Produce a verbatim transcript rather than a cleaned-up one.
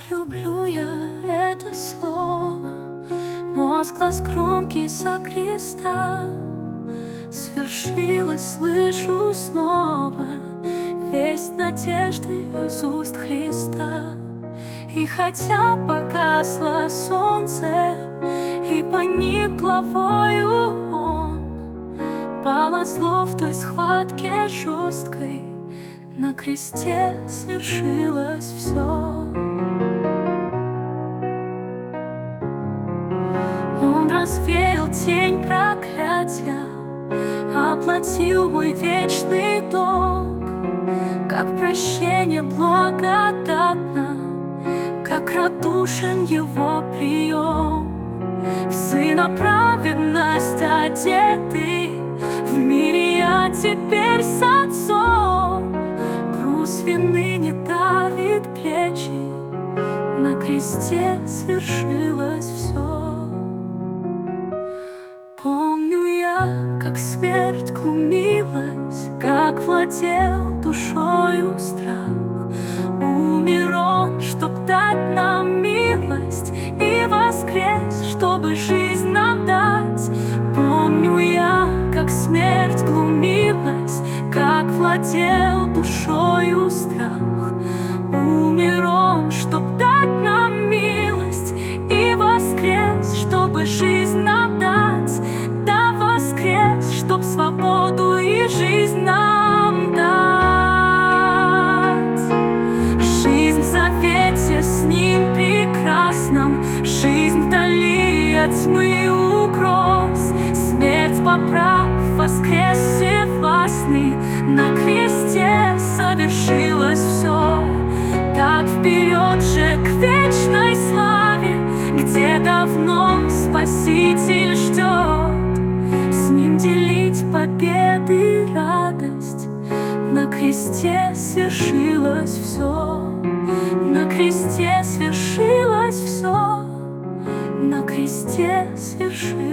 люблю я это слово, возглас громкий со креста. Свершилось, слышу снова весть надежды из уст Христа. И хотя погасло солнце и поник главою он, пало зло в той схватке жесткой, на кресте свершилось все. Он развеял тень проклятия, оплатил мой вечный долг, как прощение благодатно, как радушен его прием. В Сына праведность одетый, в мире я теперь с Отцом. Груз вины не давит плечи, на кресте свершилось все. Помню я, как смерть глумилась, как владел душою страх. Умер он, чтоб дать нам милость, и воскрес, чтобы жизнь нам дать. Помню я, как смерть глумилась, как владел душою страх. Умер он, чтоб дать нам милость, и воскрес, чтобы жизнь нам дать. Да воскрес, чтоб свободу и жизнь нам дать. Жизнь в завете с ним прекрасном, жизнь вдали от тьмы угроз. Смерть поправ, воскрес всевластный, на кресте совершилось все. Так вперед же к вечной славе, где давно Спаситель ждет. С ним делить победы и радость, на кресте свершилось все. На кресте свершилось все, на кресте свершилось.